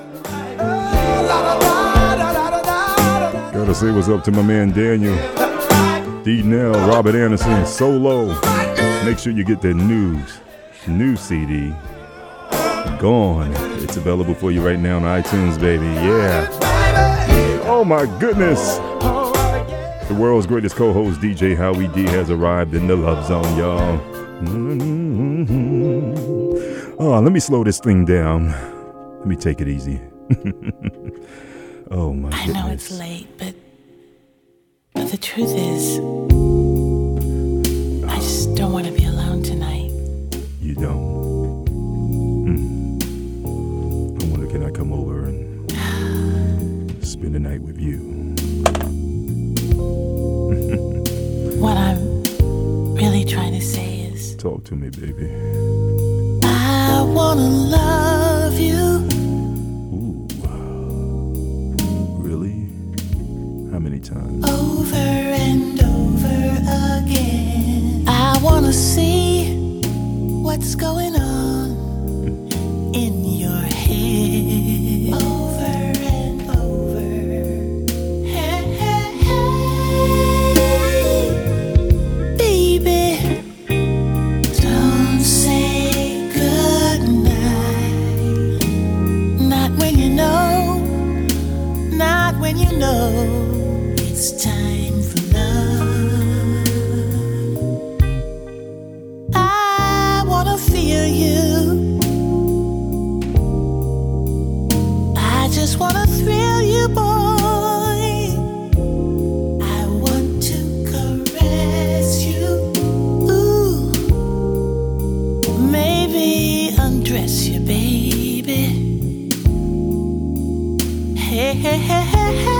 Gotta say what's up to my man Daniel, D. Nell, Robert Anderson, Solo. Make sure you get that new CD, Gone. It's available for you right now on iTunes, baby. Yeah. Oh my goodness. The world's greatest co-host, DJ Howie D, has arrived in the Love Zone, y'all. Oh, let me slow this thing down. Let me take it easy. Oh my goodness. I know it's late, but the truth is, I just don't want to be alone tonight. You don't? I wonder, can I come over and spend the night with you? What I'm really trying to say is, talk to me, baby. I want to love you. How many times? Over and over again. I wanna see what's going on in your head. Over and over. Hey, hey, hey. Baby, don't say goodnight. Not when you know. Not when you know. It's time for love. I wanna feel you. I just wanna thrill you, boy. I want to caress you. Ooh, maybe undress you, baby. Hey, hey, hey, hey, hey.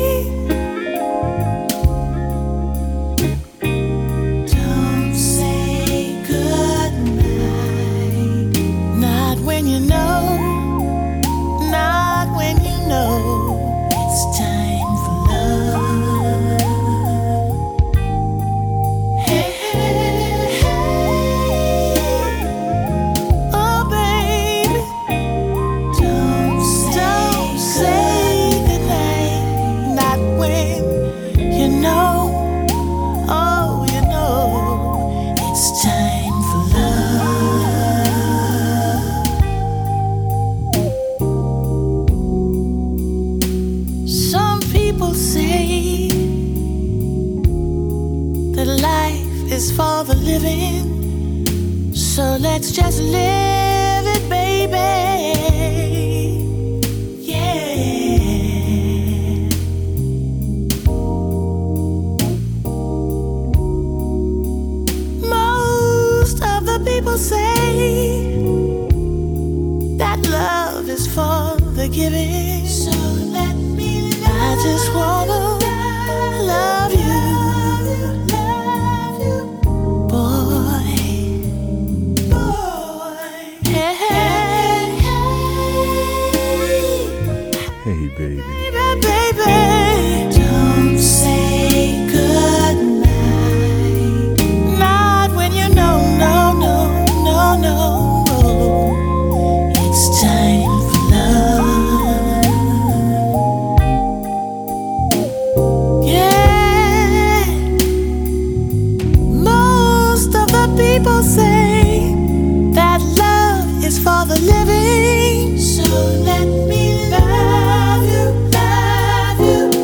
For the living, so let's just live it, baby. Yeah. Most of the people say that love is for the giving, so let me love. I just wanna love you. Hey, baby. Baby, don't say goodnight. Not when you know, no, no, no, no. It's time for love. Yeah. Most of the people say that love is for the living. So let me love you, love you.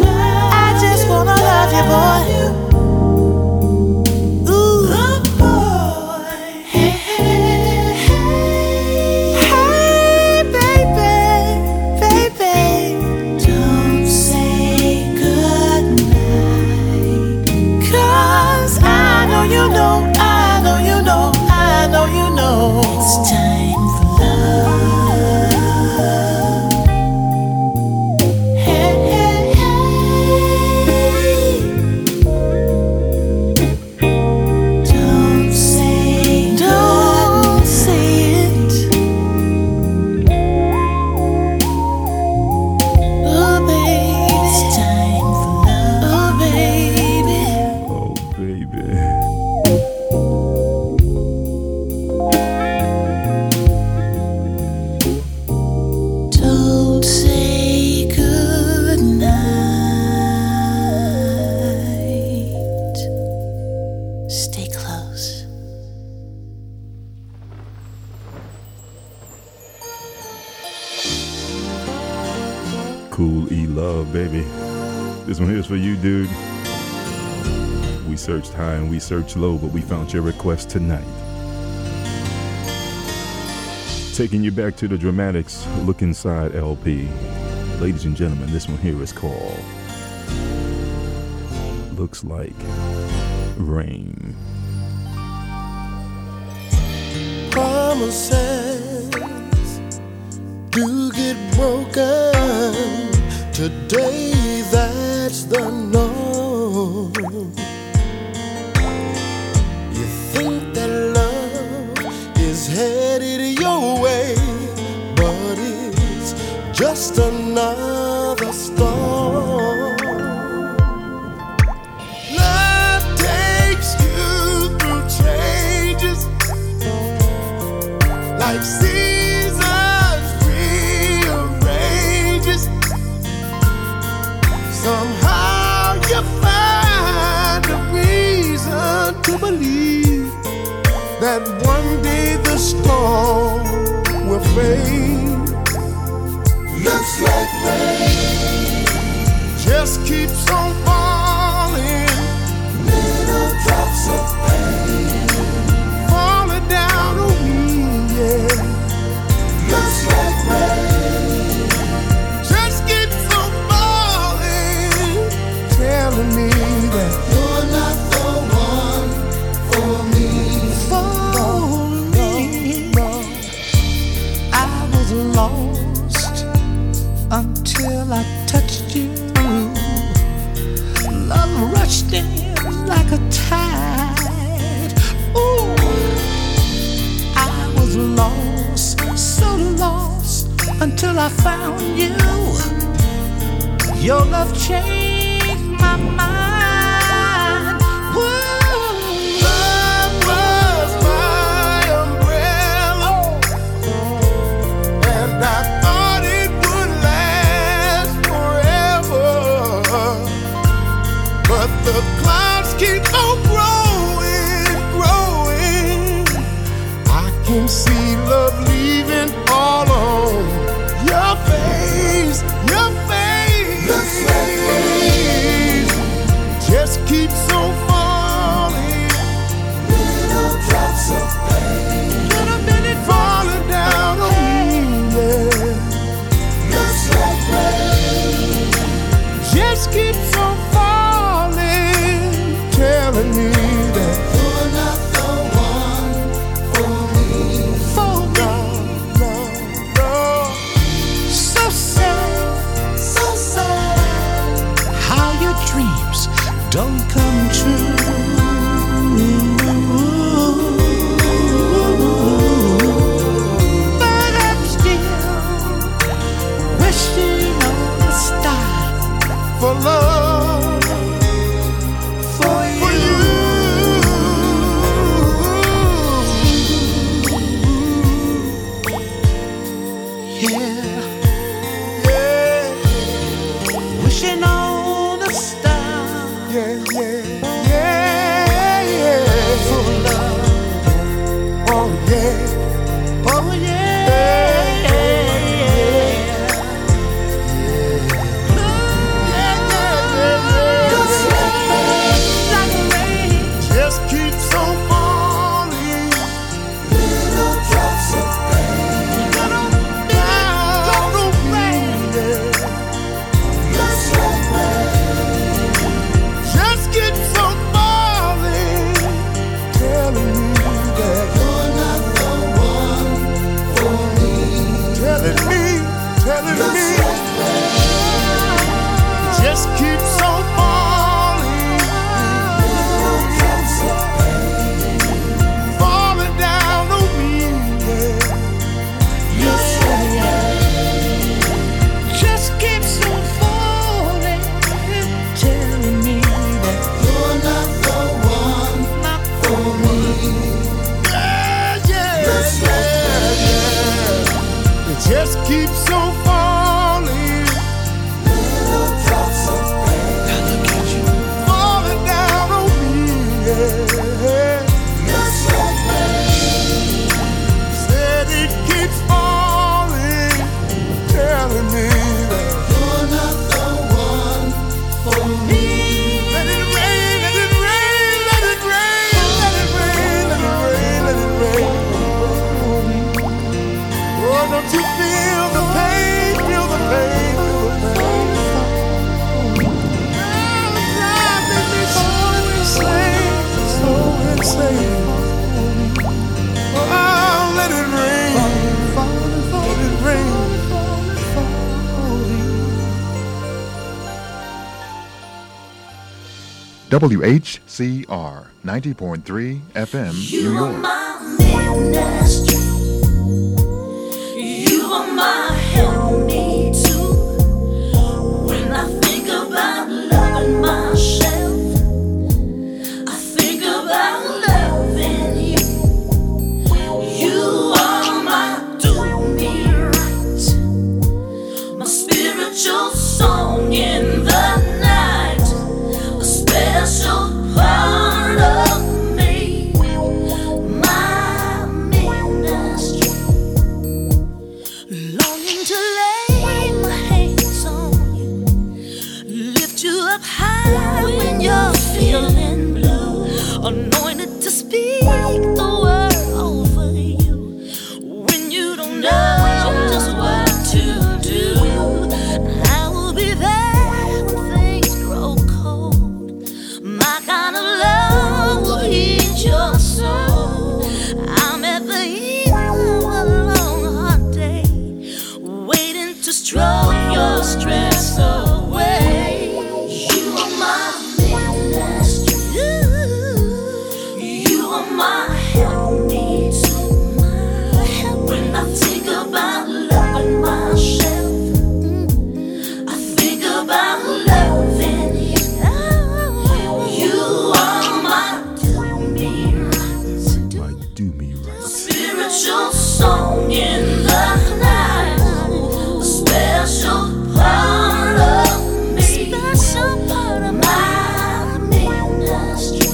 won't say goodnight. Stay close. Cool E Love, baby. This one here's for you, dude. We searched high and we searched low, but we found your request tonight. Taking you back to the Dramatics Look Inside LP. Ladies and gentlemen, this one here is called Looks Like Rain. Promises do get broken. Today that's the norm. You think that love is headed your way, but it's just another storm. Love takes you through changes like seasons rearranges. Somehow you find a reason to believe that one day the storm will fade. Looks like rain just keeps on falling. Little drops of pain falling down on me, yeah. Looks like rain just keeps on falling, telling me that you're not the one for me. I was lost until I touched you. Love rushed in like a tide. Ooh, I was lost, so lost until I found you. Your love changed my mind. Woo. Love was my umbrella, and I thought it would last forever. But the clouds keep on growing, growing. I can see love leaving all on your face, your face. Looks like rain just keeps on falling. Little drops of pain, little bit falling down on me, yeah. Looks like rain just keeps on falling, telling me that you're not the one for me. For me, no, no. So sad, so sad, how your dreams don't come true. But I'm still wishing on a star for love, for you. Yeah, yeah. Wishing on a star. Yeah, yeah, yeah, yeah. For love. Oh yeah, oh yeah, like rain just keeps on falling. Little drops of pain, little down on me, yeah. Looks like rain just keeps on falling, telling me that you're not the one for me. Telling me, telling me, just keeps on falling. Little drops of pain falling down on me, yeah. Looks like rain just keeps on falling, telling me that you're not the one for me. Yeah, yeah, yeah, yeah. It just keeps on falling. WHCR 90.3 FM, New York. My ministry. You are my help me too. When I think about loving myself, I think about loving you. You are my do me right, my spiritual song in the night, a special part of me, my ministry. Longing to lay my hands on you, lift you up high when you're feeling blue, anointed to speak the word over you when you don't know just what to do. I will be there when things grow cold. My kind of love will heat your soul. I'm at the end of a long hard day, waiting to stroke your stress away. You are my ministry. You are my help me too. When I think about loving myself, I think about loving you. You are my do me right, Might do me right. spiritual song in the night, a special part of me, special part of my ministry.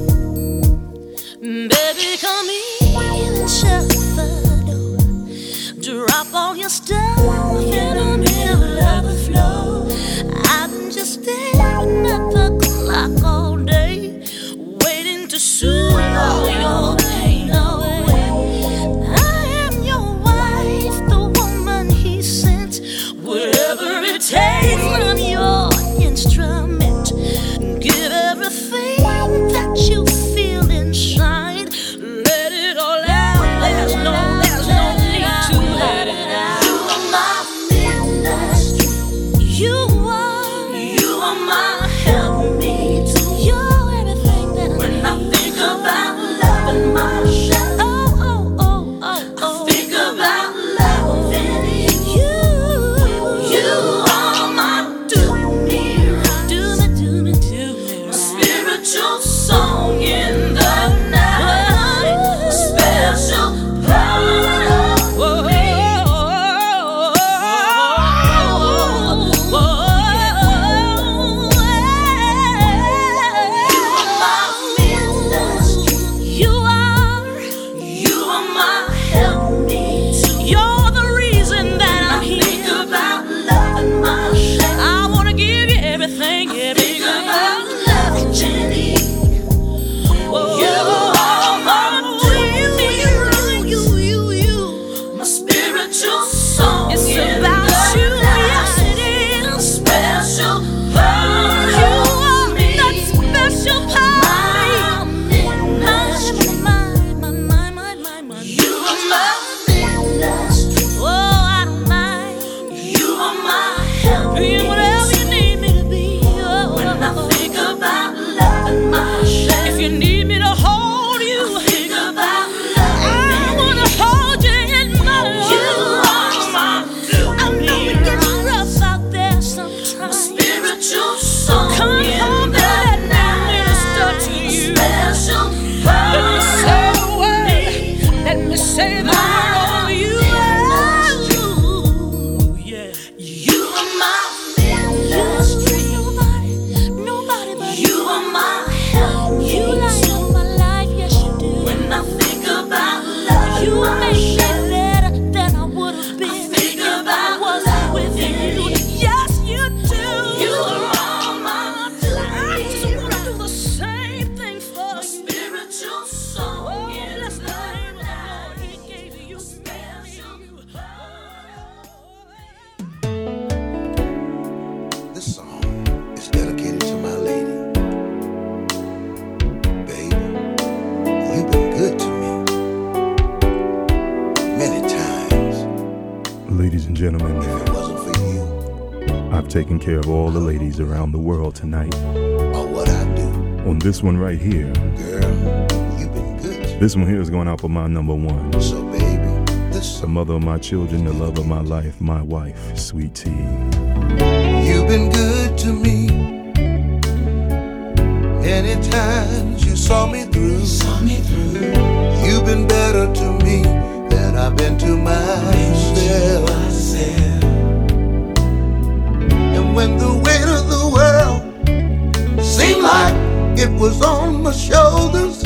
Baby, come in and shut the door. Drop all your stuff in the middle of the floor. I've been just staring at the clock all day, waiting to soothe all your pain away. I am your wife, the woman he sent. Whatever it takes, I'm your instrument. Give everything that you feel inside. Let it all out. There's no need to hide it out. You are my ministry. You are my help me too. You're everything that I need. When I think about loving myself, I think about loving you. You are my do me right, my spiritual song in the night, a special part of me. You are my help me too. You're the reason that I'm here. Think about loving myself. I wanna give you everything, everything about loving Jenny. You are my you, my spiritual song. It's about you, yes it is. A special part of me. That special part of me. You are my ministry. Oh, I don't mind. You are my help. Being whatever you need me to be. When I think about loving myself. If you need me to hold you, I think about loving I wanna hold you in my arms. You are my I know it gets rough out there sometimes. Spiritual song. Come home, let me minister to you. Special part. Let me say the word. Let me say the word over you. Yeah. You are my ministry. Nobody but you are my help. You light up my life, yes you do. When I think about love, you make me better than I would have been. I think about I wasn't with you. Yes you do. You are all my do. I just wanna do the same thing for you. Spiritual song in the night. He gave you special. This song is dedicated to my lady. Baby, you've been good to me many times. Ladies and gentlemen, If it wasn't for you I've taken care of all the ladies around the world tonight. or what I do, on this one right here. Girl, you've been good. This one here is going out for my number one. So, baby, this The mother of my children, the love of my life, my wife, Sweet Tea. you've been good to me. Many times you saw me through. You've been better to me than I've been to myself. And when the weight of the world seemed like it was on my shoulders,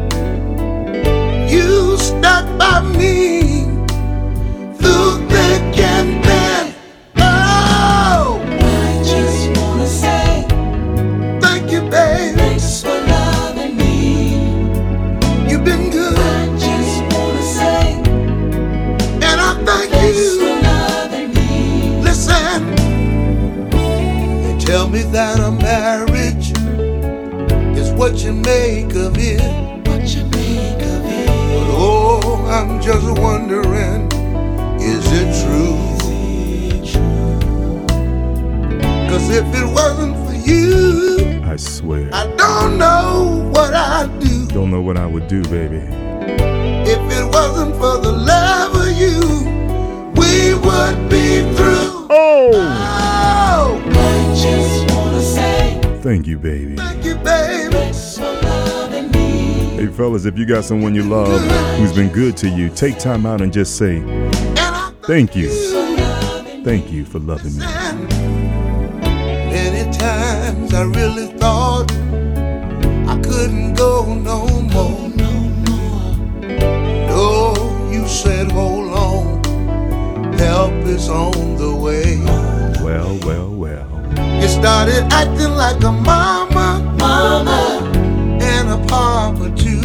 you stuck by me through thick and thin. Oh, I just wanna say thank you, baby. thanks for loving me. You've been good, I just wanna say and I thank thanks you. for loving me. Listen, they tell me that a marriage is what you make of it. What you make of it? But oh, I'm just wondering, is it true? Cause if it wasn't for you, I swear. I don't know what I'd do. Don't know what I would do, baby. If it wasn't for the love of you, we would be through. Oh! Oh, I just wanna say Thank you, baby. thank you, baby. thanks for loving me. Hey, fellas, if you got someone you love who's been good to you, take time out and just say, And I thank you. Thank you for loving me. Many times I really thought I couldn't go no more. No, you said hold on, help is on the way. Well, well, well. You started acting like a mama and a papa too.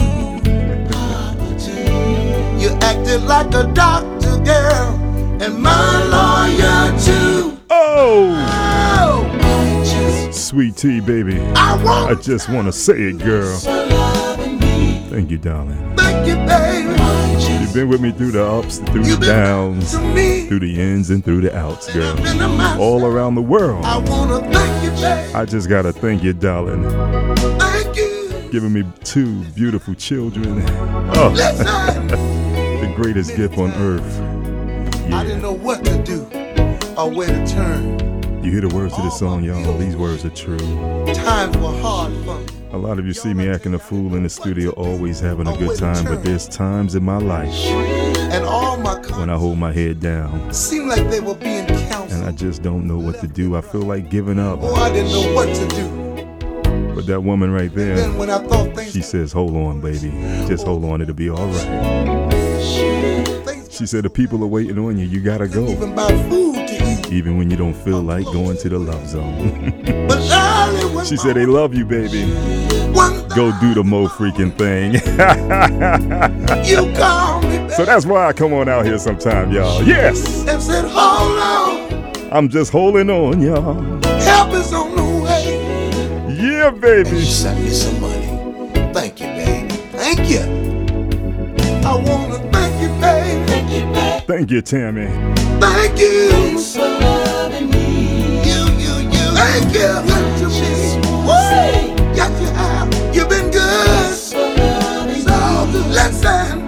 You acted like a doctor, girl, and my lawyer too. Oh! Oh, Sweet Tea, baby. I want I just want to say it, girl. Thank you, darling. thank you, baby. You've been with me through the ups, through the You've been downs, to me. through the ins and through the outs, girl. Been to my All around the world. I wanna thank you, baby. I just gotta thank you, darling. Thank you. Giving me two beautiful children. Oh, Listen, the greatest gift on earth. I didn't know what to do or where to turn. You hear the words to this song, y'all. These words are true. Times were hard for me. A lot of you see me acting a fool in the studio, always having a good time, but there's times in my life And all my when I hold my head down seemed like they were being and counseled. I just don't know what to do. I feel like giving up. Oh, I didn't know what to do. But that woman right there, Then when I thought things, she says, hold on, baby. Just hold on, it'll be all right. things She said, the people are waiting on you. You gotta go. even buy food to eat. Even when you don't feel like going to the love zone. But early when She said, they love you, baby. one Go do the mo freaking thing. you called me back So that's why I come on out here sometime, y'all. Yes! and said, hold on, I'm just holding on, y'all. help is on the way. Yeah, baby. You sent me some money. Thank you, baby. Thank you. I wanna thank you, baby. Thank you, Tammy. Thank you. Thanks for loving me. You. Thank you. Woo! Yes, you have. You've been good. Thanks for loving So listen.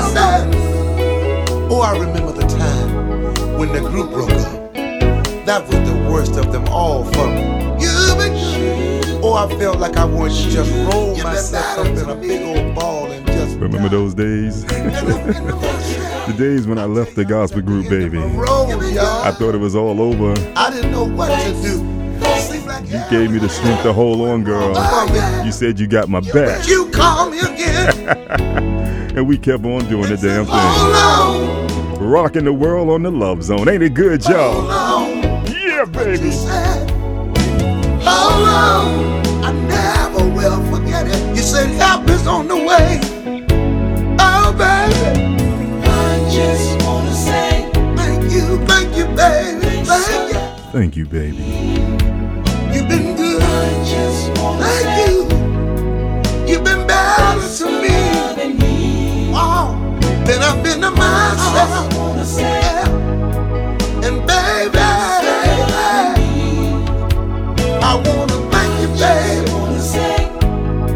Oh, I remember the time when the group broke up. That was the worst of them all for me. You've been good. Oh, I felt like I wanted to just roll myself up in a big old ball and just Remember those days? The days when I left the gospel group, baby. roll, y'all. I thought it was all over. I didn't know what to do. Seemed like You gave me the strength to hold on, girl. You said you got my back. You call me again. And we kept on doing the damn thing. Hold on. Rocking the world on the love zone. Ain't it good, Hold y'all? on. Yeah, baby. Said, hold on. I never will forget it. You said help is on the way. Oh, baby. I just wanna say Thank you, baby. Thank you. Thank you, baby. You've been good. I just wanna Thank say you. You've been better to me. loving me. Oh, then I've been to myself. I wanna say And baby, I wanna thank you, baby. wanna say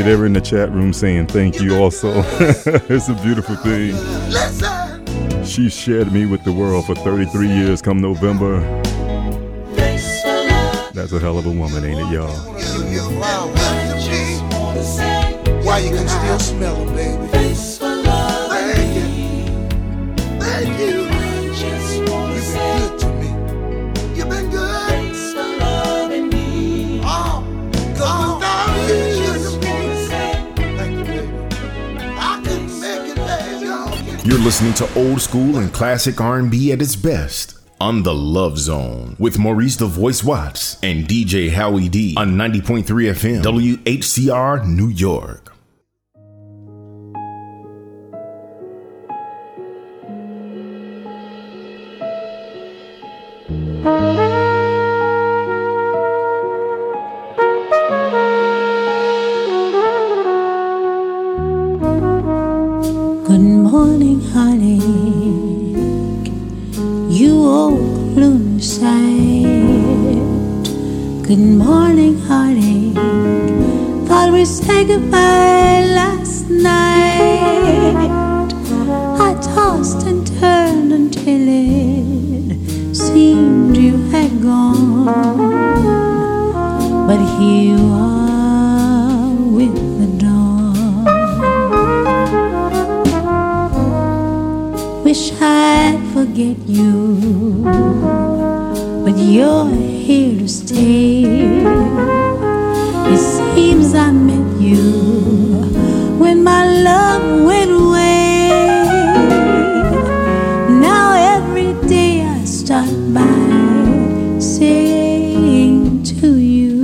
They're in the chat room saying thank you also. It's a beautiful thing. She shared me with the world for 33 years come November. That's a hell of a woman, ain't it, y'all? Why you can still smell them, baby. Thank you. Thank you. You've been good to me. You've been good. Oh, without you. Thank you, baby. I couldn't make it, baby. You're listening to old school and classic R&B at its best on The Love Zone with Maurice the Voice Watts and DJ Howie D on 90.3 FM WHCR New York. Good morning, heartache, you old lunar sight. Good morning, heartache, thought we said goodbye last night. I tossed and turned until it seemed you had gone, but here you are with the dawn. Wish I'd forget you, but you're here to stay. It seems I met you when my love went away. Now every day I start by saying to you,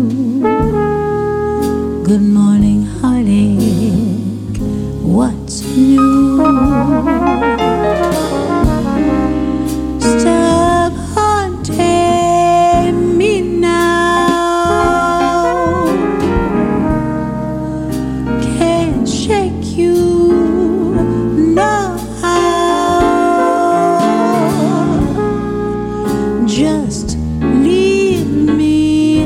good morning, heartache, what's new? Stop haunting me now. Can't shake you, no how. Just leave me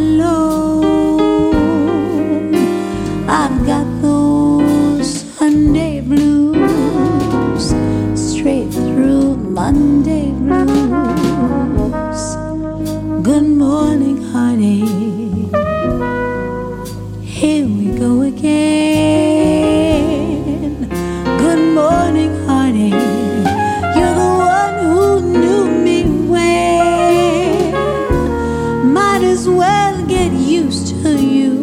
alone. I've got those Sunday blues, straight through Monday blues. Good morning, heartache, here we go again. Good morning, heartache, you're the one who knew me well. Might as well get used to you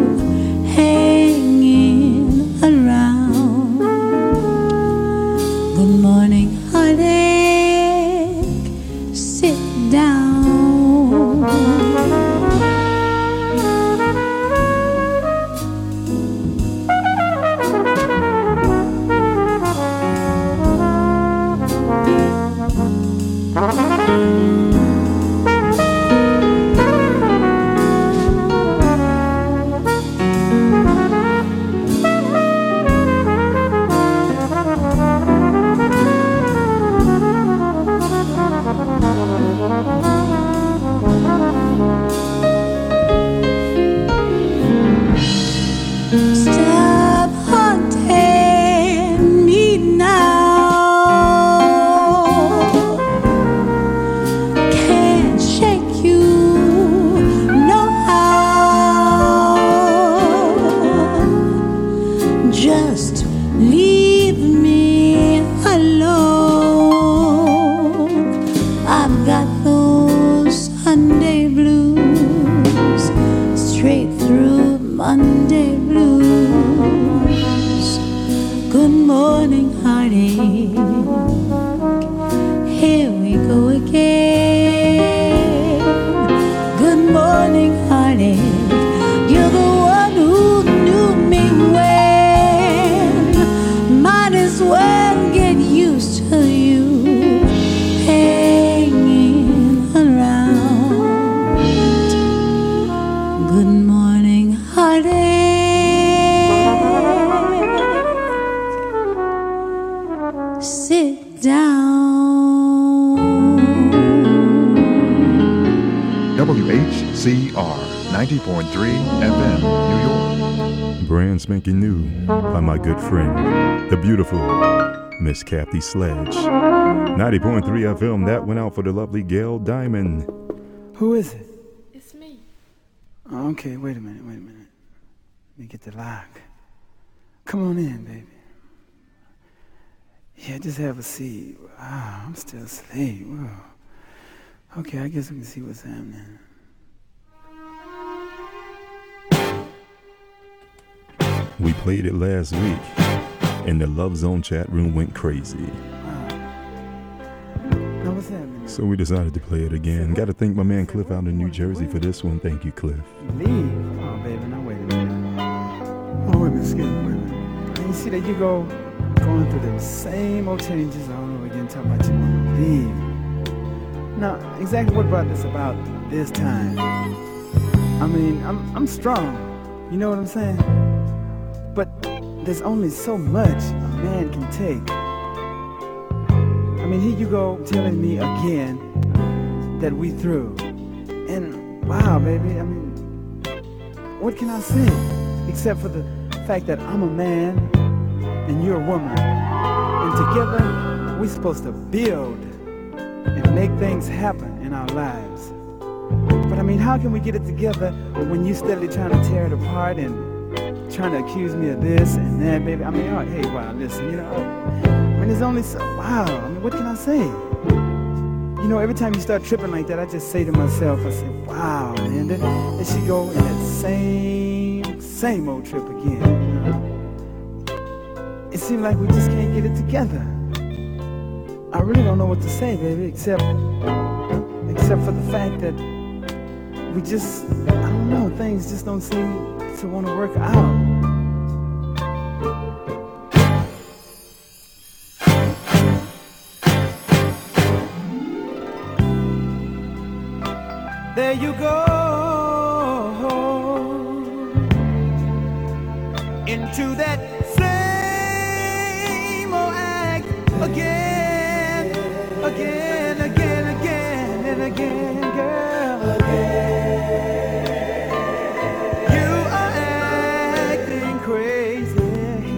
hanging around. Good morning, heartache, sit down. Stop haunting me now. Can't shake you, no how. Just leave me alone. I've got those Sunday blues, straight through Monday blues. Good morning, heartache, here we go again. Good morning, heartache, you're the one who knew me well. Might as well get used to you hanging around. Good morning, heartache, sit down. WHCR 90.3 FM, New York. Brand spanking new by my good friend, the beautiful Miss Kathy Sledge. 90.3 FM, that went out for the lovely Gail Diamond. Who is it? It's me. Oh, okay, wait a minute. Let me get the lock. Come on in, baby. Yeah, just have a seat. Wow, I'm still asleep. Whoa. Okay, I guess we can see what's happening. We played it last week, and the Love Zone chat room went crazy. Now what's happening? So we decided to play it again. Got to thank my man Cliff out in New Jersey for this one. Thank you, Cliff. Leave? Oh, baby, now wait a minute. Oh, wait a minute, excuse me, wait a minute. And you see that you going through the same old changes all over again, talking about you want to leave. Now, exactly what brought this about this time? I mean, I'm strong. You know what I'm saying? But there's only so much a man can take. I mean, here you go telling me again that we through. And wow, baby, I mean, what can I say? Except for the fact that I'm a man and you're a woman. And together, we're supposed to build and make things happen in our lives. But I mean, how can we get it together when you steadily trying to tear it apart and trying to accuse me of this and that, baby? I mean, oh, hey, wow, listen, you know, I mean, there's only so, wow, I mean, what can I say? You know, every time you start tripping like that, I just say to myself, I say, wow, man, there she go in that same old trip again, you know? It seems like we just can't get it together. I really don't know what to say, baby, except for the fact that we just, I don't know, things just don't seem to want to work out. There you go, into that same old act again, and again, girl. You are acting crazy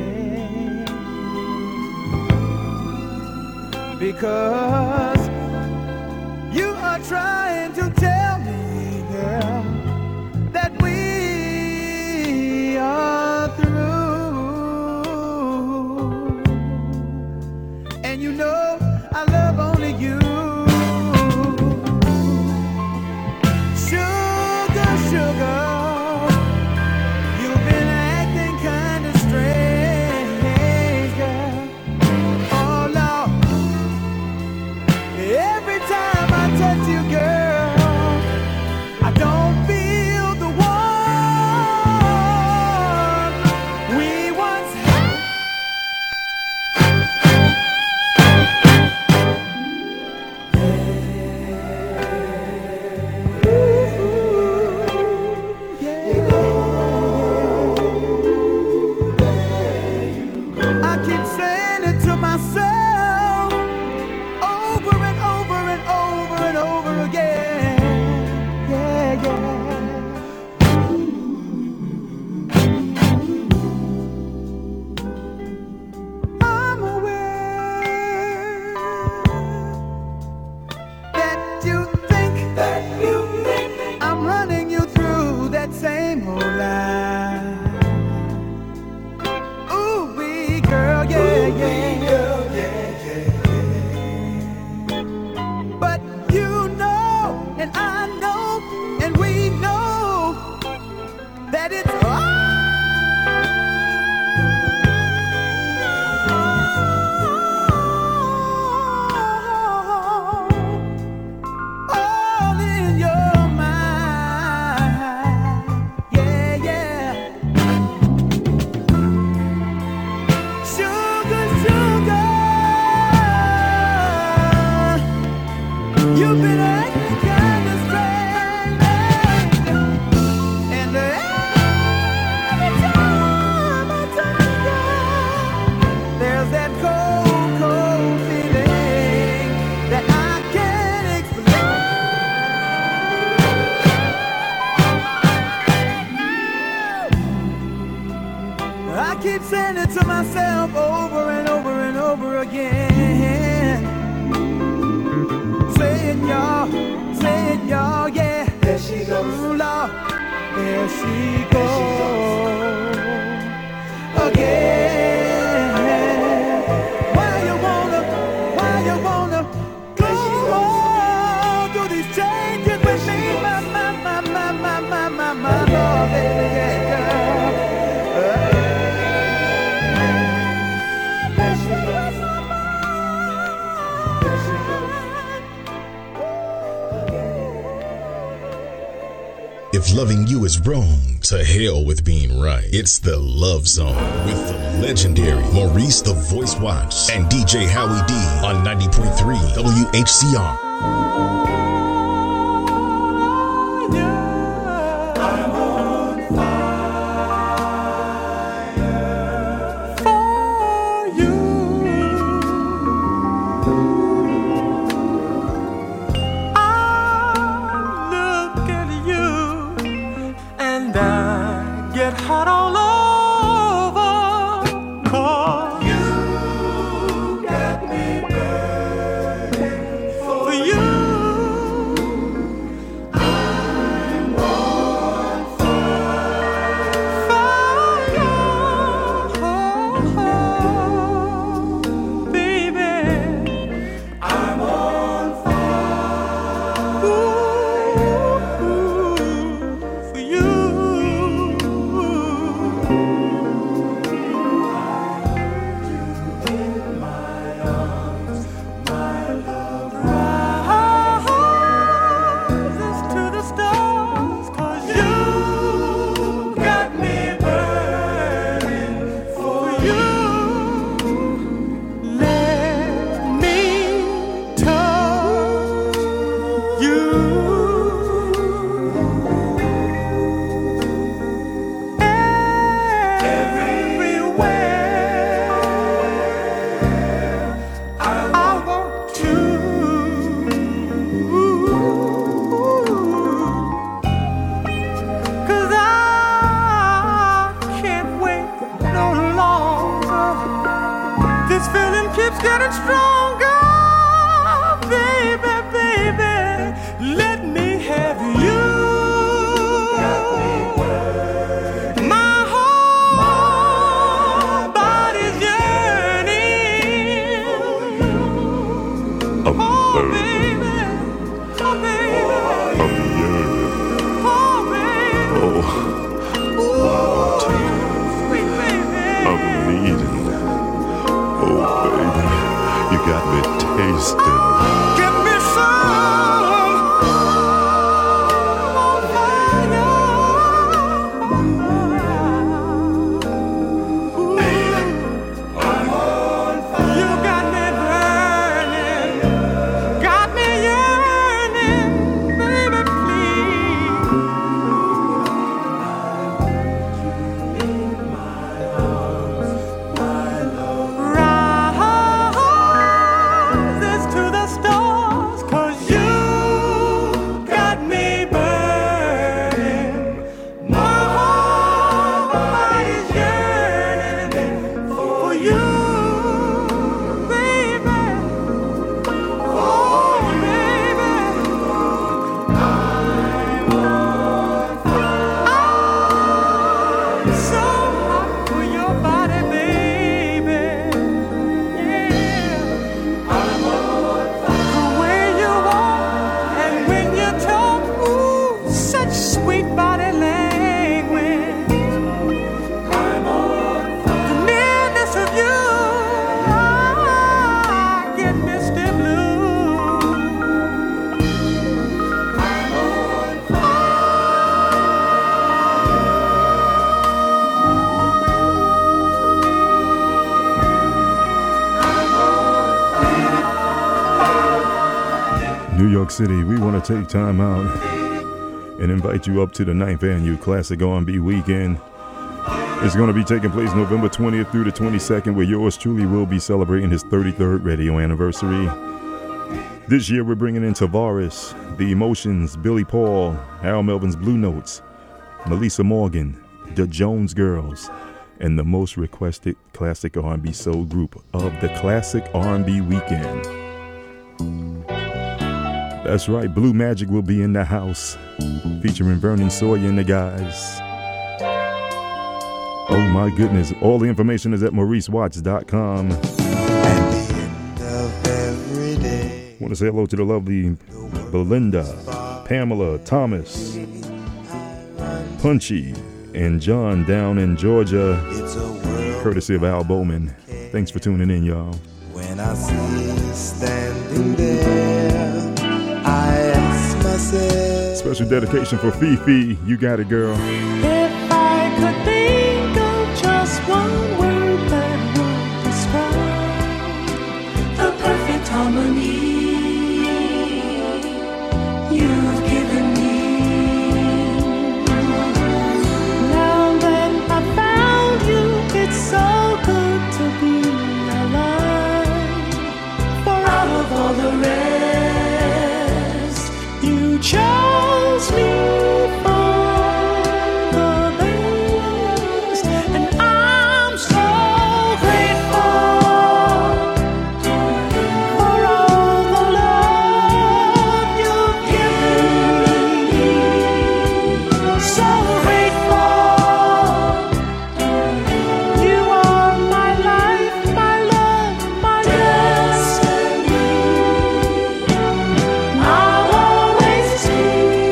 because you are trying to tell me, girl, that we are through. And you know I love only you. Sugar, you've been acting kind of strange, girl. Oh, Lord, every time I touch you, girl, I don't feel the warmth we once had. I keep saying it to myself over and over and over and over again. Yeah. I'm aware that you think I'm running you through that same old line. Ooh, wee girl, yeah. there she goes again. Why you wanna go through these changes with me, my love, baby, yeah, girl. There she goes. If loving you is wrong, to hell with being right. It's the Love Zone with the legendary Maurice the Voice Watts and DJ Howie D on 90.3 WHCR. City, we want to take time out and invite you up to the 9th Annual Classic R&B Weekend. It's going to be taking place November 20th through the 22nd, where yours truly will be celebrating his 33rd radio anniversary. This year, we're bringing in Tavares, The Emotions, Billy Paul, Harold Melvin's Blue Notes, Melissa Morgan, the Jones Girls, and the most requested classic R&B soul group of the Classic R&B Weekend. That's right, Blue Magic will be in the house, featuring Vernon Sawyer and the guys. Oh my goodness, all the information is at MauriceWatts.com. I want to say hello to the lovely Belinda, Pamela, Thomas, Punchy, and John down in Georgia, courtesy of Al Bowman. Thanks for tuning in, y'all. When I see you standing there, I ask myself. Special dedication for Fifi. You got it, girl. If I could think of just one word that would describe the perfect harmony you've given me. Now that I found you, it's so good to be alive. For out of all the rest, you chose me for the best, and I'm so grateful for all the love you've given me. So grateful. You are my life, my love, my destiny. I'll always be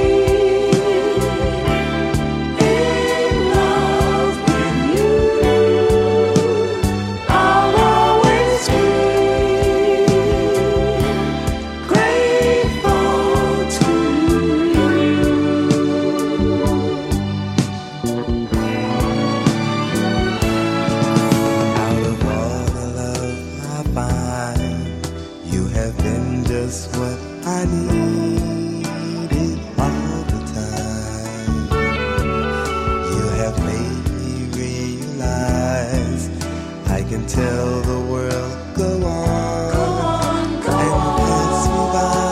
in love with you. I'll always be grateful to you. Out of all the love I find, you have been just what I needed all the time. You have made me realize I can tell the world go on, and pass me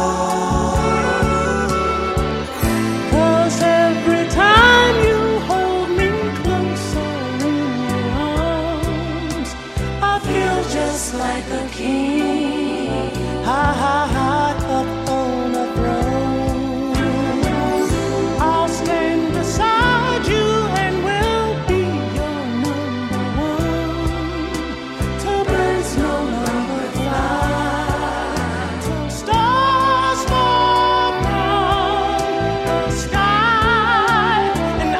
by. 'Cause every time you hold me closer in your arms, I feel just like a king, high up on a throne. I'll stand beside you and will be your number one, till birds no longer fly, till stars fall from the sky, and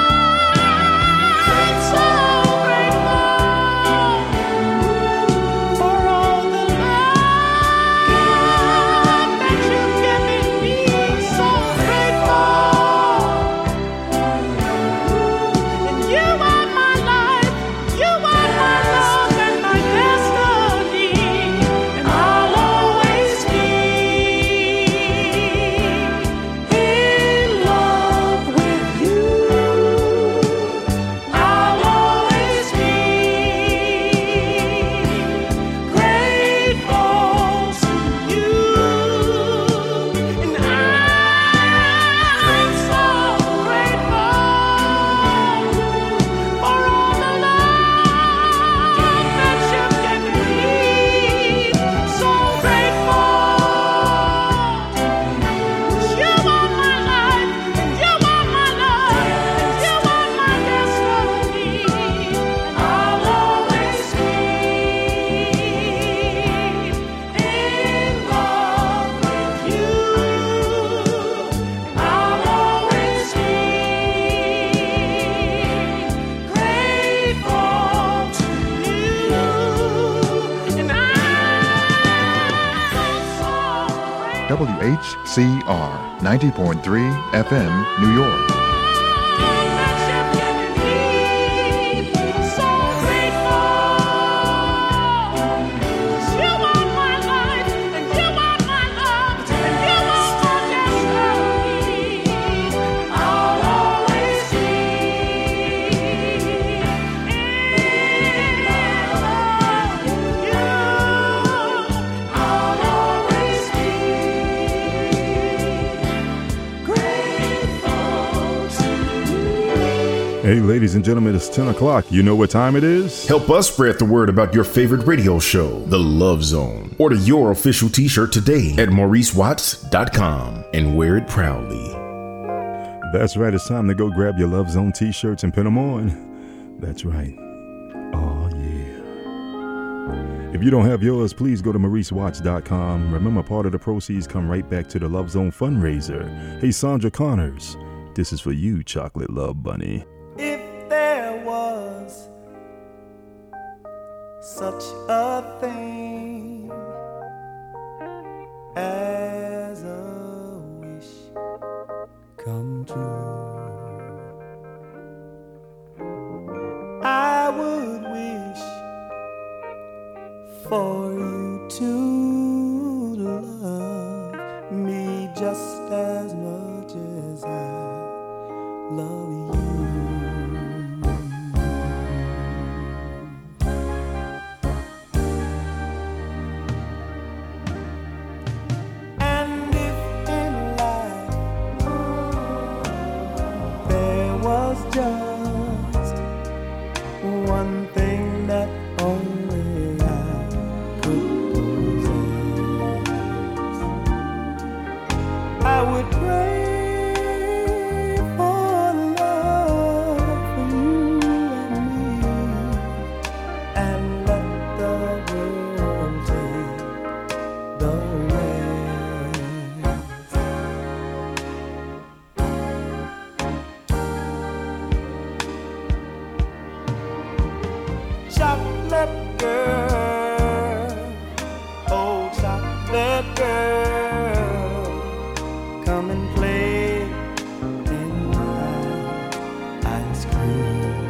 I'm so grateful for all the love that you've given me. So grateful, and you are my life, you are my love and my destiny, and I'll always be in love with you. I'll always be grateful to you, and I'm so grateful for all the love that you've given me. So grateful. You are my life, and you are my love, and you are my destiny. I'll always be in love with you. I'll always be grateful to you, and I'm so grateful. WHCR 90.3 FM, New York. Grateful Hey, ladies and gentlemen, it's 10 o'clock. You know what time it is? Help us spread the word about your favorite radio show, The Love Zone. Order your official t-shirt today at MauriceWatts.com and wear it proudly. That's right. It's time to go grab your Love Zone t-shirts and pin them on. That's right. Oh, yeah. If you don't have yours, please go to MauriceWatts.com. Remember, part of the proceeds come right back to the Love Zone fundraiser. Hey, Sandra Connors, this is for you, Chocolate Love Bunny. If there was such a thing as a wish come true, I would wish for you to love me just as much as I love you. And if in life there was just one thing that only I could possess, I would pray for love for you and me, and let the world take the rest. Chocolate girl, oh chocolate girl, come and play in my ice cream.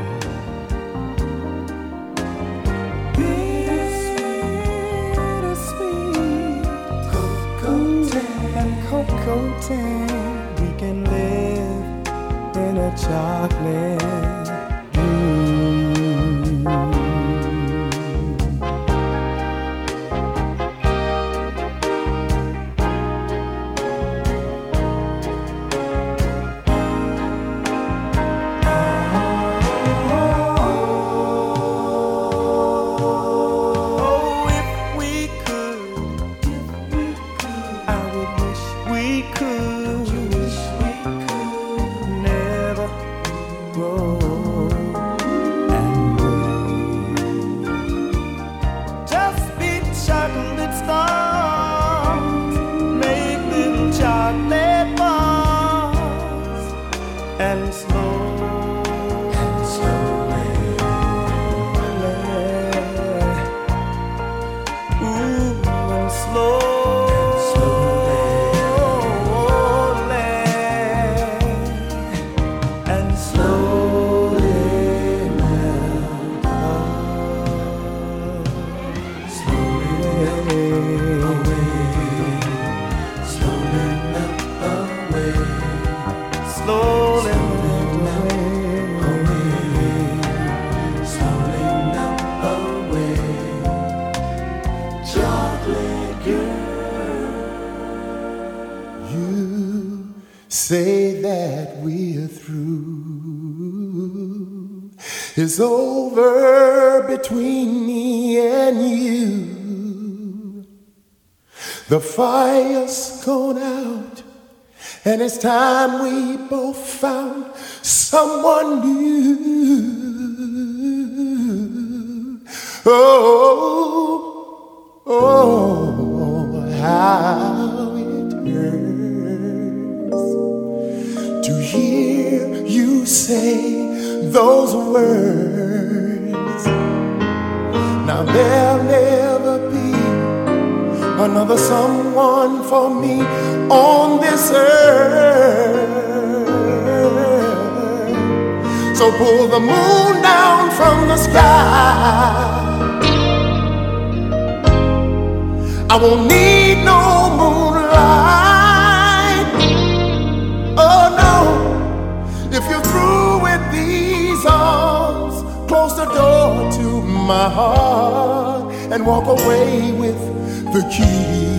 Bittersweet cocoa and cocoa tan, we can live in a chocolate dream. Oh, if we could, I would wish we could, never grow angry. Just be chocolate stars, make little chocolate bars, and slowly, ooh, and slowly, and slowly melt off, slowly away, slowly melt away, slowly melt away, slowly melt away. Chocolate girl, You say that we're through. It's over between me and you. The fire's gone out, and it's time we both found someone new. Oh, how it hurts to hear you say those words. Now there'll never be another someone for me on this earth. So pull the moon down from the sky. I won't need no moonlight. Oh no, if you're through with these arms, close the door to my heart and walk away with the key.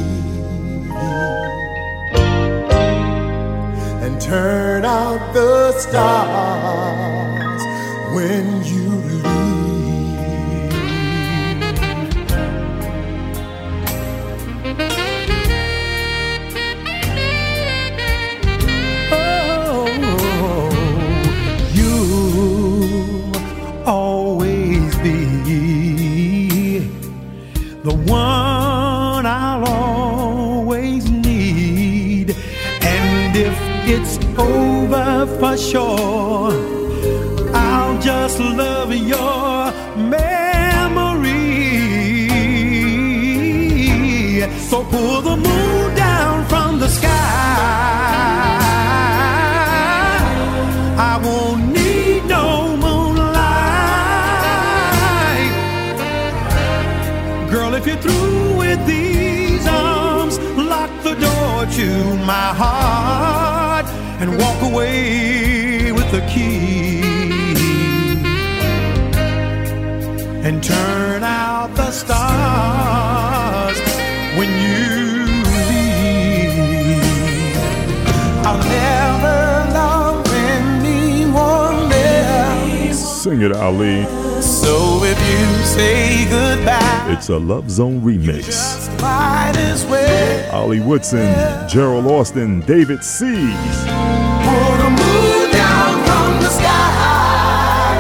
And turn out the stars when you leave. Oh, you'll always be the one I'll always need. And if it's over for sure, I'll just love your memory. So pull the moon down from the sky. I won't need no moonlight. Girl, if you're through with these arms, lock the door to my heart and walk away with the key. And turn out the stars when you leave. I'll never love anyone else. Sing it, Ali. So if you say goodbye, It's a Love Zone remix. just might as well Ollie Woodson, Gerald Austin, David Seas. pull the moon down from the sky.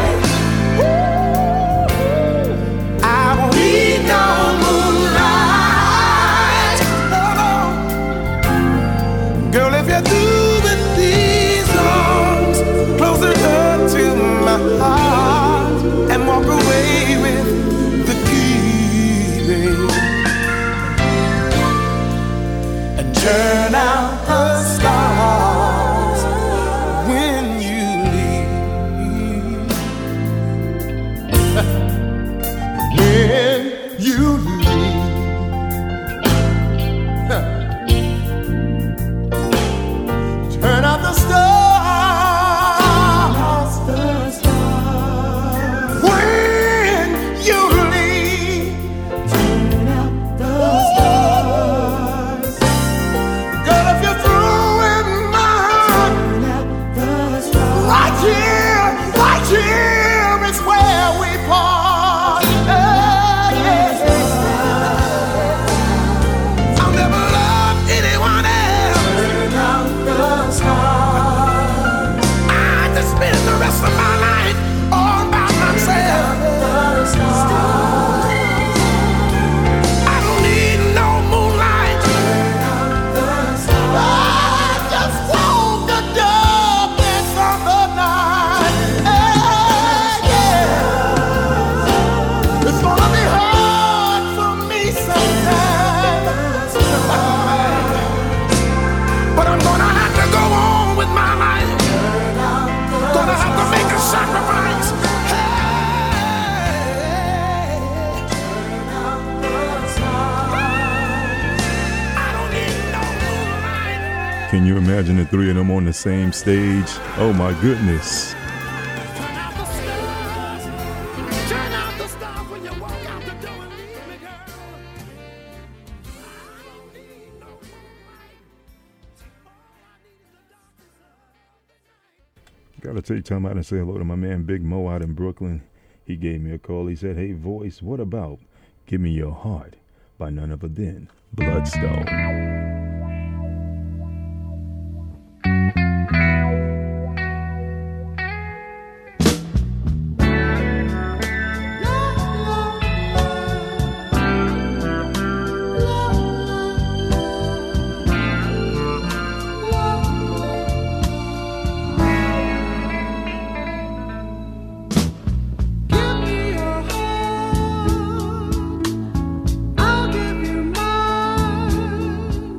I won't need no moonlight. No. Girl, if you're through with these arms, close the door to my heart and walk away with the key, babe. And turn out the stars when you leave. When you leave. Turn out the stars. When you leave. Turn out the stars. Girl, if you're through with mine, right here is where we part. I'll never love anyone else. I just spend the rest of my life all by myself. I don't need no moonlight. I just want the darkness of the night. Yeah. It's gonna be hard for me sometimes, but I'm gonna have to go on with my life. Gonna have to make a sacrifice. I don't need no moonlight. Can you imagine the three of them on the same stage? Oh my goodness. Turn out the stars. Turn out the stars when you walk out the door and leave me, girl. I don't need no moonlight. All I need is the darkness of the night. Gotta take time out and say hello to my man Big Mo out in Brooklyn. He gave me a call. He said, "Hey, voice, what about Give Me Your Heart by none other than Bloodstone?" Give me your heart, I'll give you mine.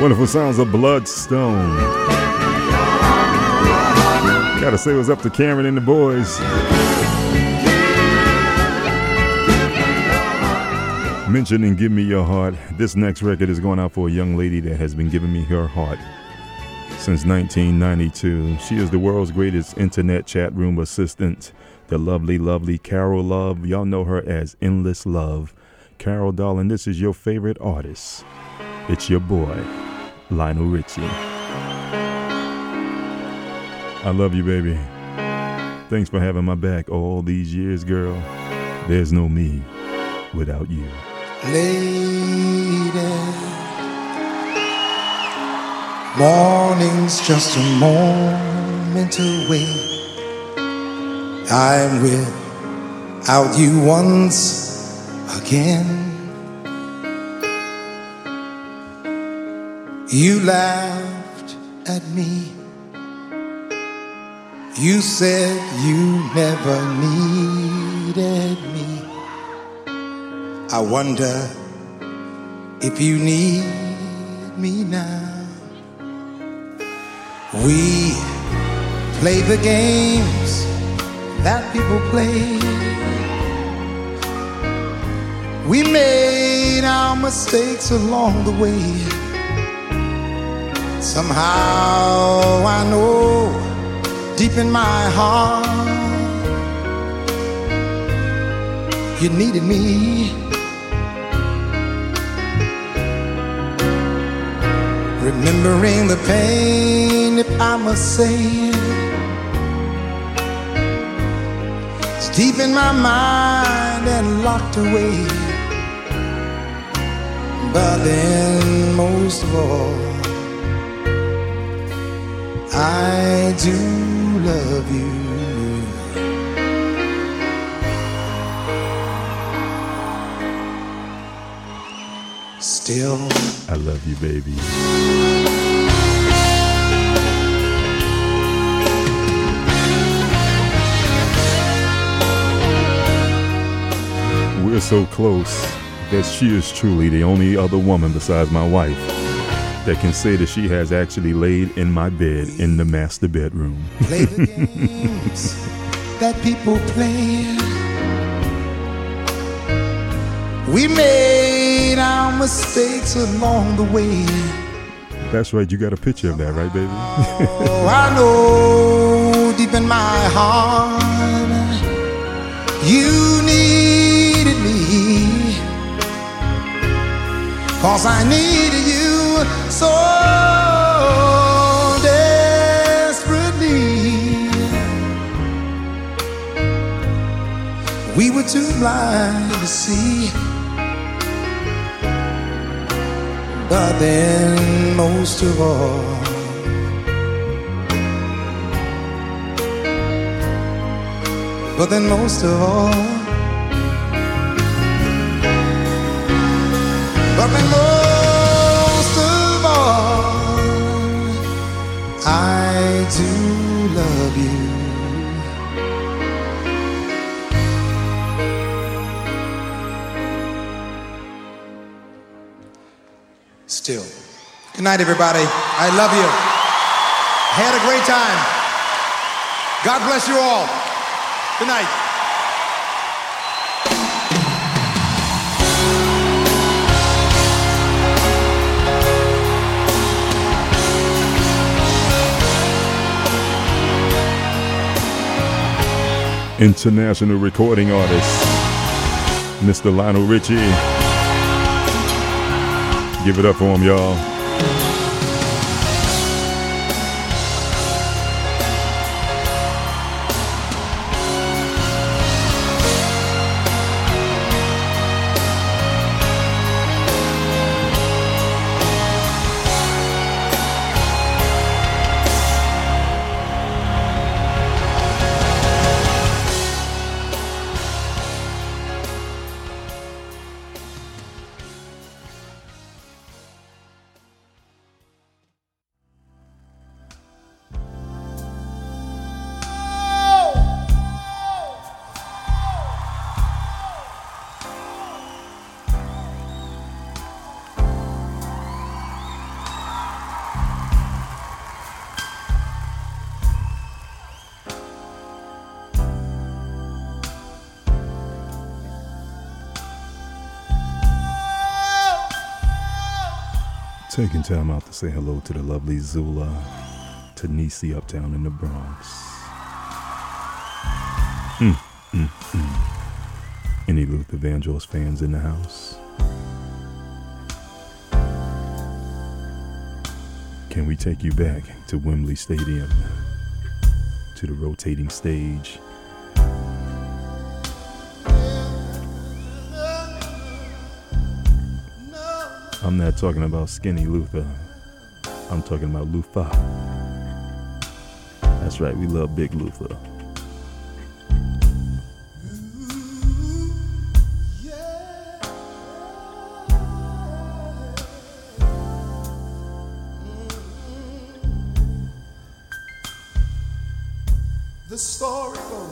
Wonderful sounds of Bloodstone. Gotta say what's up to Karen and the boys. Mentioning Give Me Your Heart. This next record is going out for a young lady that has been giving me her heart since 1992. She is the world's greatest internet chat room assistant, the lovely, lovely Carol Love. Y'all know her as Endless Love. Carol, darling, this is your favorite artist. It's your boy, Lionel Richie. I love you, baby. Thanks for having my back all these years, girl. There's no me without you. Lady, morning's just a moment away. I'm without you once again. You laughed at me. You said you never needed me. I wonder if you need me now. We play the games that people play. We made our mistakes along the way. Somehow I know deep in my heart you needed me. Remembering the pain, if I must say it, it's deep in my mind and locked away. But then most of all, I do love you. Still, I love you, baby. We're so close that she is truly the only other woman besides my wife that can say that she has actually laid in my bed in the master bedroom. Play the games that people play. We made our mistakes along the way. That's right, you got a picture of that, right, baby? Oh, I know deep in my heart you needed me, 'cause I needed you so desperately. We were too blind to see. But then most of all, but then most of all, but then most of all, I do love you. Still. Good night, everybody. I love you. Had a great time. God bless you all. Good night. International recording artist, Mr. Lionel Richie. Give it up for him, y'all. Taking time out to say hello to the lovely Zula, Tanisi uptown in the Bronx. Any Luther Vandross fans in the house? Can we take you back to Wembley Stadium, to the rotating stage? I'm not talking about skinny Luther. I'm talking about Luther. That's right, we love Big Luther. The story goes.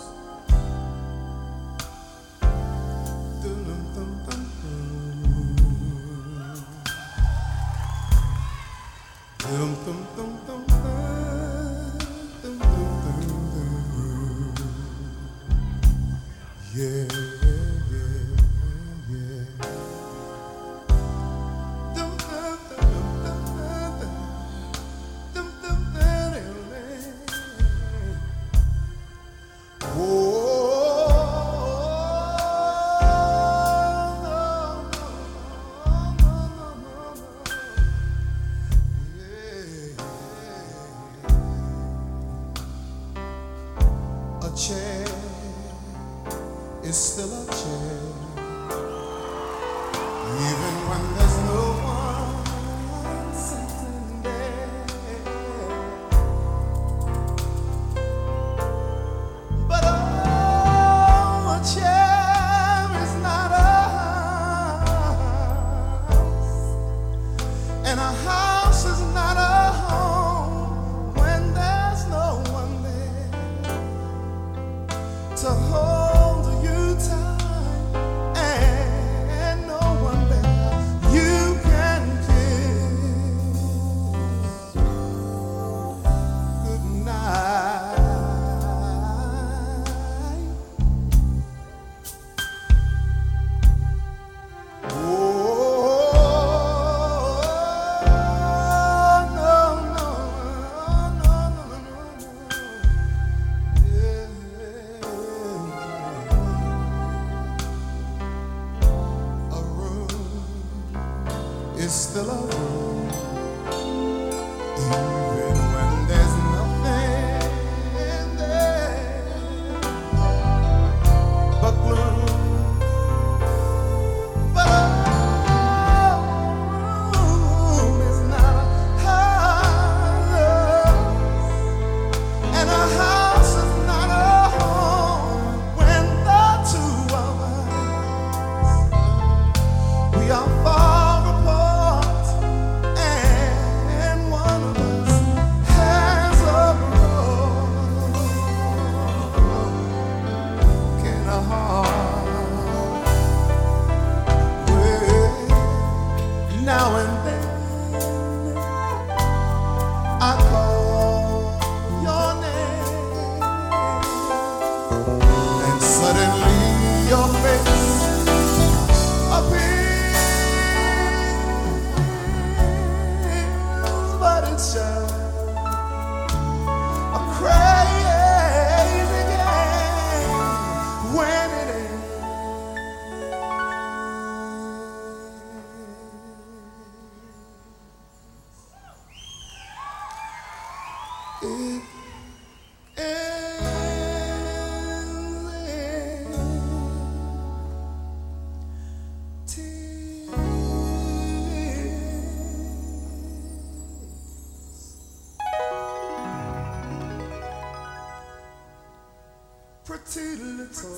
Pretty little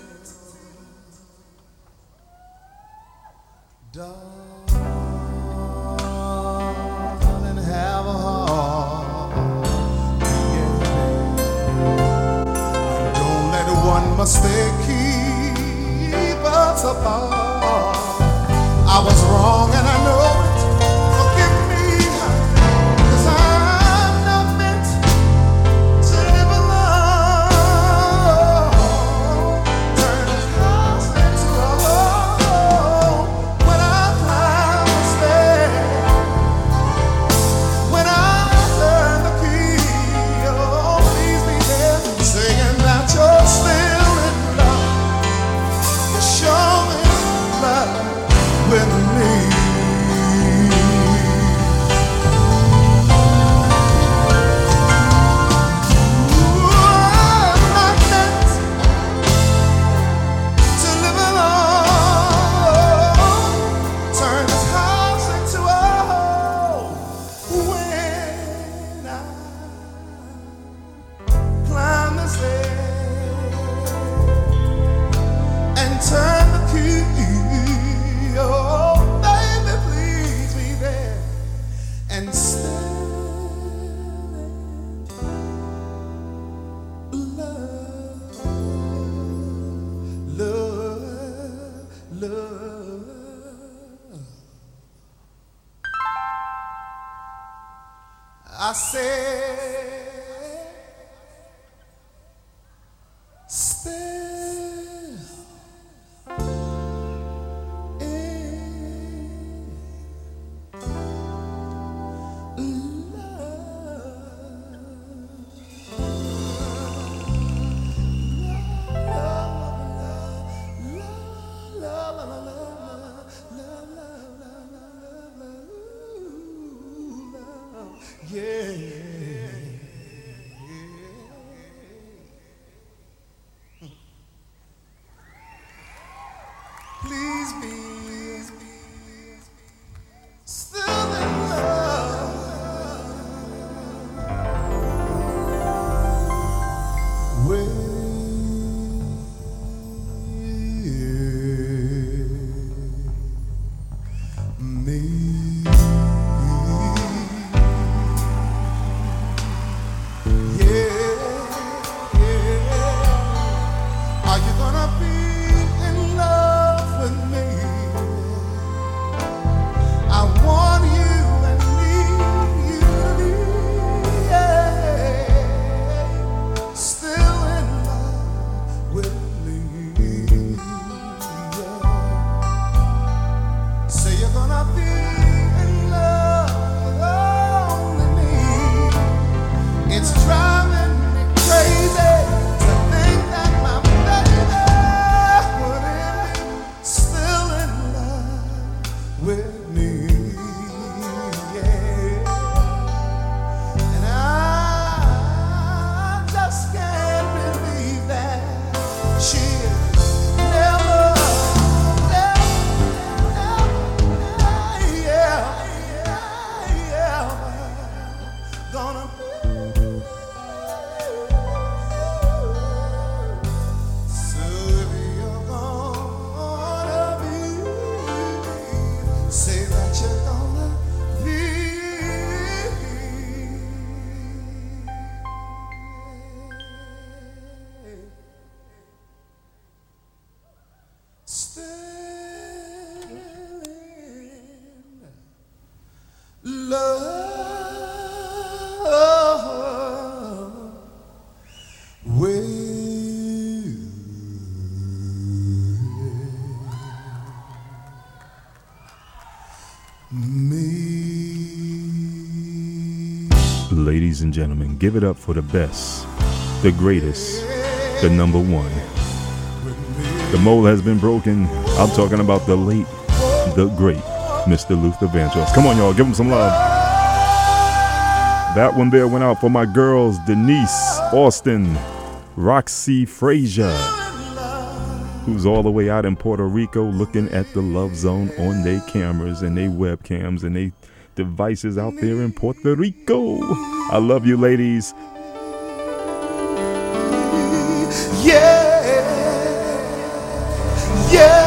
darling, have a heart, yeah. Don't let one mistake keep us apart. I was wrong and I know it. Forgive me, 'cause I'm not meant to live alone. Turn this house into a home when I climb the stairs. said, still in please be still in love with me. Are you gonna be in love with me? I want you and need you, yeah. Still in love with me, yeah. Say you're gonna be in love with me. It's driving me crazy to think that my baby wouldn't be still in love with me, yeah. And I just can't believe that she never, gonna be. So if you're gonna be, say that you're gonna be still in love with me. Ladies and gentlemen, give it up for the best, the greatest, the number one. The mold has been broken. I'm talking about the late, the great Mr. Luther Vandross. Come on, y'all, give him some love. That one there went out for my girls, Denise Austin, Roxy Frazier, who's all the way out in Puerto Rico looking at the Love Zone on their cameras and their webcams and their devices out there in Puerto Rico. I love you, ladies. Yeah, yeah.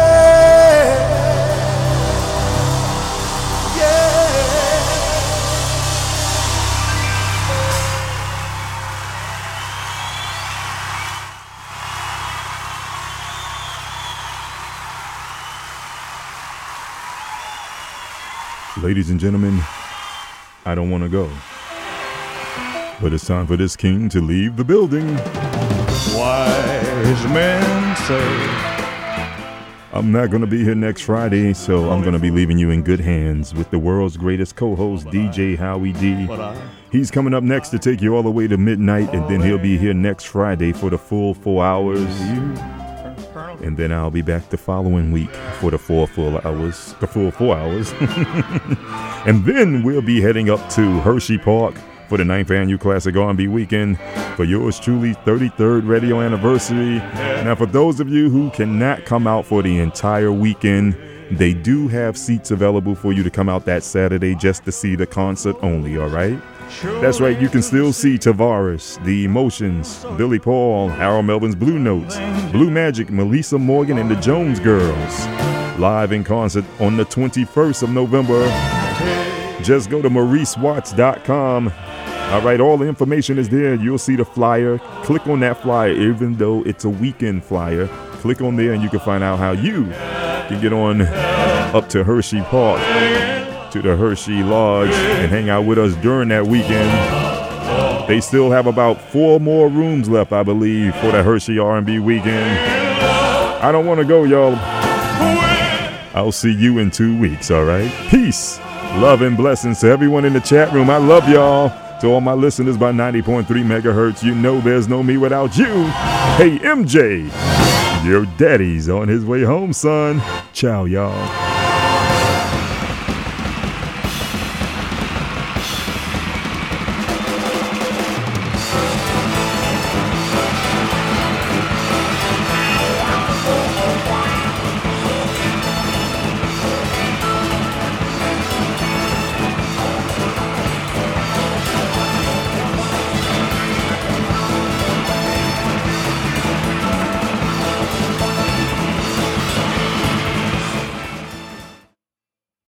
Ladies and gentlemen, I don't want to go, but it's time for this king to leave the building. Wise men say I'm not going to be here next Friday, so I'm going to be leaving you in good hands with the world's greatest co-host, DJ Howie D. He's coming up next to take you all the way to midnight, and then he'll be here next Friday for the full 4 hours. And then I'll be back the following week for the full 4 hours. And then we'll be heading up to Hershey Park for the 9th Annual Classic R&B Weekend for yours truly 33rd radio anniversary. Now, for those of you who cannot come out for the entire weekend, they do have seats available for you to come out that Saturday just to see the concert only, all right? That's right, you can still see Tavares, The Emotions, Billy Paul, Harold Melvin's Blue Notes, Blue Magic, Melissa Morgan, and the Jones Girls live in concert on the 21st of November. Just go to MauriceWatts.com. All right, all the information is there. You'll see the flyer. Click on that flyer, even though it's a weekend flyer. Click on there and you can find out how you can get on up to Hershey Park to the Hershey Lodge and hang out with us during that weekend. They still have about 4 more rooms left, I believe, for the Hershey R&B weekend. I don't want to go, y'all. I'll see you in 2 weeks, all right? Peace, love, and blessings to everyone in the chat room. I love y'all. To all my listeners by 90.3 megahertz, you know there's no me without you. Hey, MJ, your daddy's on his way home, son. Ciao, y'all.